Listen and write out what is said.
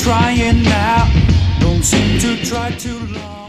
trying now. Don't seem to try too long.